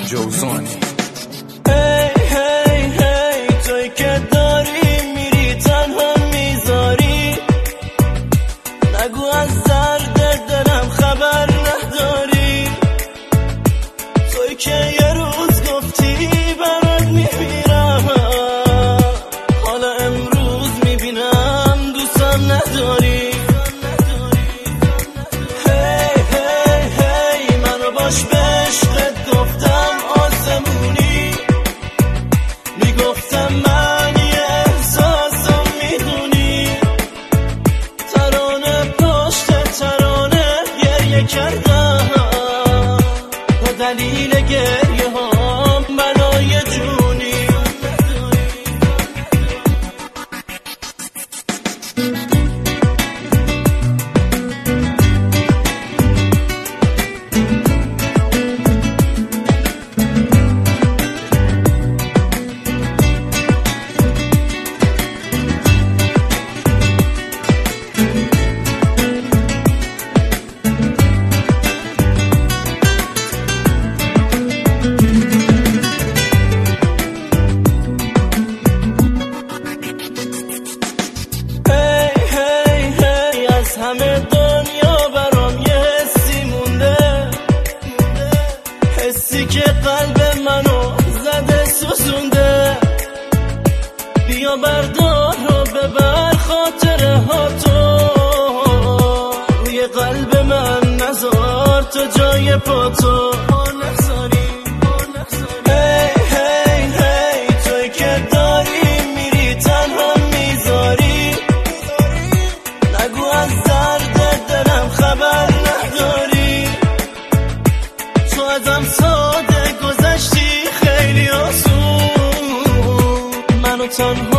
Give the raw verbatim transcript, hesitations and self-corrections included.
جوزانی. هی هی هی توی که داری میری تنها میذاری، نگو از درد دلم خبر نداری. توی که یه روز گفتی برات میمیرم، حالا امروز میبینم دوستم نداری. هی هی هی منو باش به عشقت گفتم آسمونی، میگفتم من یه احساسم میدونی. ترانه پشت ترانه گریه کردم، به دلیل گریه هم بلای جونی. همه دنیا برام یه حسی مونده، حسی که قلب منو زده سوزونده. بیا بردار رو ببر خاطره ها تو، روی قلب من نذار تو جای پا تو. هی هی هی توی که داری میری تنها میذاری، نگو از درد دلم خبر نداری. تو ازم ساده گذشتی خیلی آسون، منو تنها